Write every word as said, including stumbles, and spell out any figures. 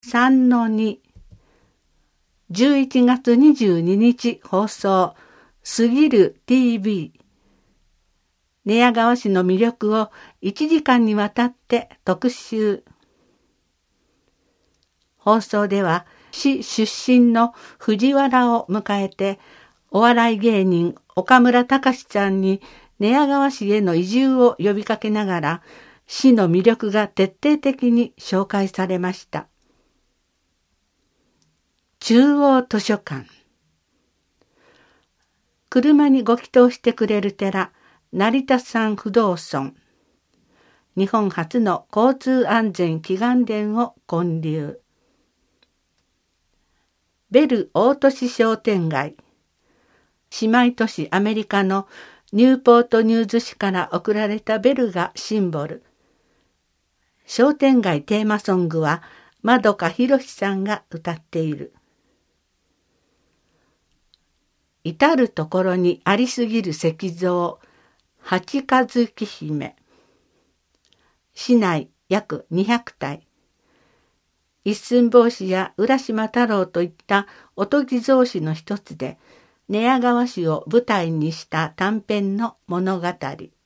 さんのに じゅういちがつにじゅうににち放送すぎる ティーブイ。寝屋川市の魅力をいちじかんにわたって特集。放送では市出身の藤原を迎えて、お笑い芸人岡村隆史さんに寝屋川市への移住を呼びかけながら、市の魅力が徹底的に紹介されました。中央図書館。車にご祈祷してくれる寺、成田山不動尊。日本初の交通安全祈願殿を建立。ベル大都市商店街。姉妹都市アメリカのニューポートニューズ市から贈られたベルがシンボル。商店街テーマソングはまどかひろしさんが歌っている。至るところにありすぎる石像、八和木姫。市内約にひゃくたい。一寸法師や浦島太郎といったおとぎ草子の一つで、寝屋川市を舞台にした短編の物語。